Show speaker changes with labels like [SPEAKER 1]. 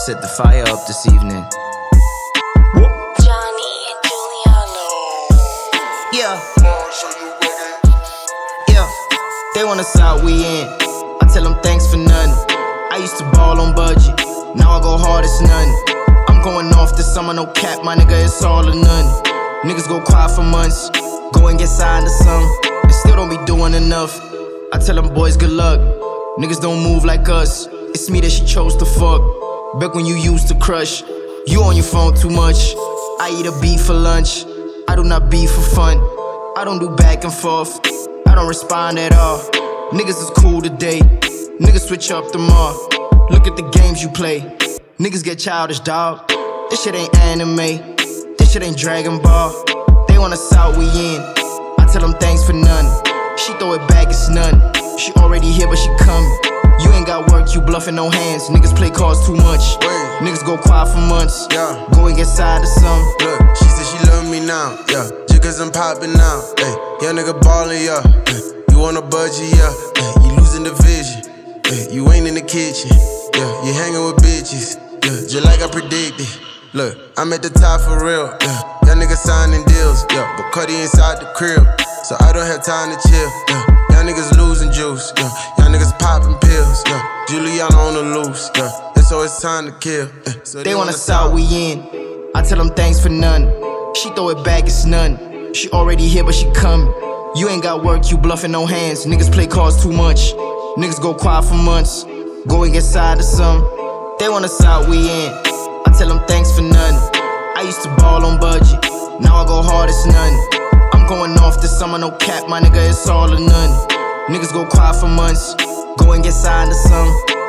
[SPEAKER 1] Set the fire up this evening.
[SPEAKER 2] Johnny and Giuliano.
[SPEAKER 1] Yeah. Yeah. They want us out, we in. I tell them thanks for nothing. I used to ball on budget. Now I go hard as nothing. I'm going off this summer, no cap, my nigga, it's all or none. Niggas go quiet for months, go and get signed to some, and still don't be doing enough. I tell them boys good luck. Niggas don't move like us. It's me that she chose to fuck. Back when you used to crush. You on your phone too much. I eat a beef for lunch. I do not beef for fun. I don't do back and forth. I don't respond at all. Niggas is cool today. Niggas switch up tomorrow. Look at the games you play. Niggas get childish, dawg. This shit ain't anime. This shit ain't Dragon Ball. They want us out, we in. I tell them thanks for none. She throw it back, it's none. She already here, but she coming. You ain't got work, you bluffing no hands. Niggas play cards too much. Niggas go quiet for months.
[SPEAKER 3] Yeah.
[SPEAKER 1] Go and get side to some.
[SPEAKER 3] Look, she said she love me now. Yeah, just cause I'm popping now. Hey, young nigga ballin', yeah. You on a budget, yeah. You losing the vision. You ain't in the kitchen. Yeah, you hanging with bitches. Yeah, just like I predicted. Look, I'm at the top for real. Yeah, young niggas signing deals. Yeah, but Cuddy inside the crib, so I don't have time to chill. Yeah, young niggas losing juice. Yeah, young niggas popping pills. Yeah, Giuliano on the loose. Yeah, and so it's time to kill. So
[SPEAKER 1] they want us out, we in. I tell them thanks for none. She throw it back, it's none. She already here, but she coming. You ain't got work, you bluffing no hands. Niggas play cards too much. Niggas go quiet for months. Go and get side to some. They want us out, we in. I tell them thanks for none. I used to ball on budget. Now I go hard as none. I'm going off this summer, no cap, my nigga, it's all or none. Niggas go quiet for months. Go and get signed to some.